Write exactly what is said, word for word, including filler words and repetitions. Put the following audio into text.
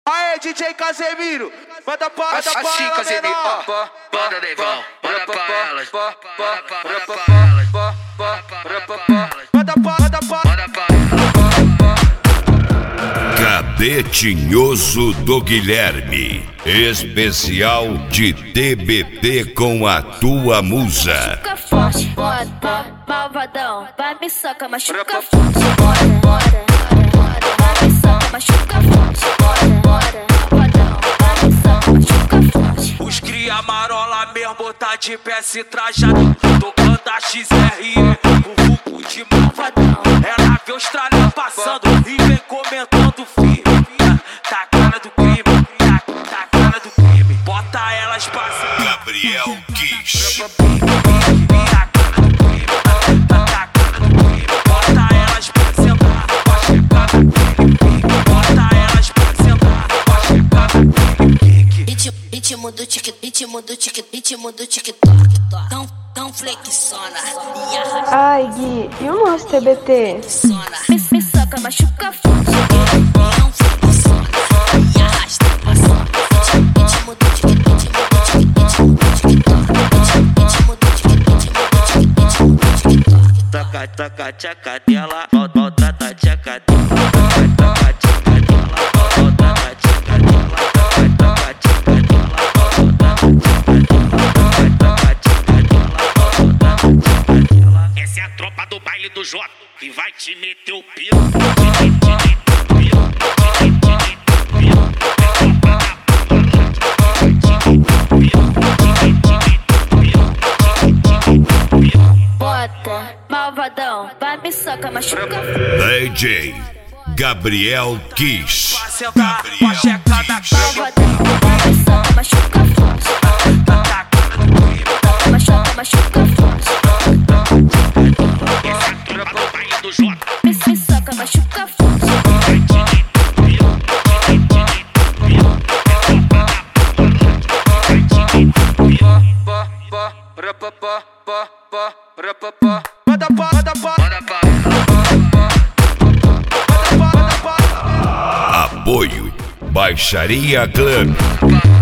Aê, D J Casemiro, manda pra, manda pra assim, ela, Casemiro, menor. ó, manda negão, manda pra elas, manda pra elas, Manda pra, manda pra, manda pra Cadetinhoso do Guilherme, especial de T B T com a tua musa. Machuca forte, bota, malvadão, vai me soca, machuca forte, bora, bora, bora, vai me soca, machuca forte, bora, bora, malvadão, vai me soca, machuca forte. Os cria marola mesmo tá de pé se trajado, tocando a X R E, o vulgo de malvadão. Ela vê os tralhão passando e vem comentando firme. Tá a cara do crime, tá, tá a cara do crime. Bota elas pra cima. Gabriel Kish. Bota elas pra sentar, pra chegar no crime. Bota elas pra sentar, pra chegar no crime. Ritmo, ritmo do tic, ritmo do tic, ritmo do TikTok. Tão, tão flexiona e arrasta. Ai, Gui, e o nosso T B T? Me, me soca, machuca forte. Tão flexiona e arrasta. Ritmo do tic, ritmo do tic, ritmo do TikTok. Ritmo do tic, ritmo do tic, ritmo do TikTok. Taca, taca, tchaca dela, maltrata tchaca dela. Taca, tchaca dela, maltrata tchaca dela. Taca, tchaca dela, maltrata tchaca dela. Taca, tchaca dela, maltrata tchaca dela. Essa é a tropa do baile do Jota que vai te meter o piro. Te meter o piro, te meter o piro. É tropa da porra, te meter o piro, te meter o piro, te meter o piro. Bota, malvadão, vai me soca, machuca forte. D J Gabriel Kish. Pra sentar, pra chegar na cama. Malvadão, vai me soca, machuca forte. Tá a cara do crime. Machuca, machuca forte. Essa é a tropa do baile do Jota Me, me soca, machuca forte. vai te meter o piro, te meter o piro. É tropa da porra, vai te meter o piro. manda pra, manda pra, manda pra manda pra, manda pra. Apoio Baixaria Club. ela.